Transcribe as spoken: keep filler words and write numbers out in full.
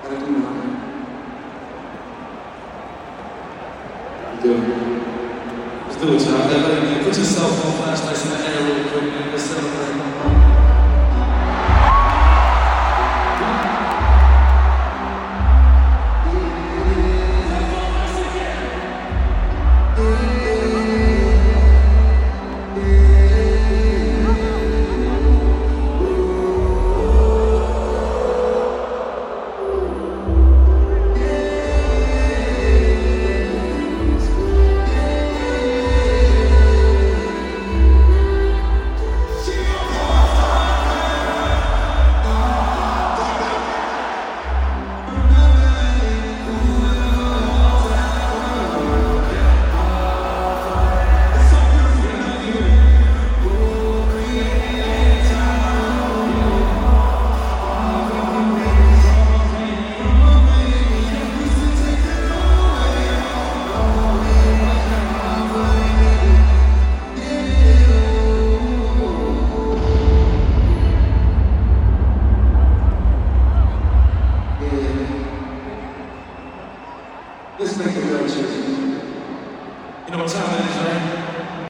Gotta do nothing. You do. Let's do it, y'all. Put yourself on Flashlights in the air real quick, man. Let's celebrate.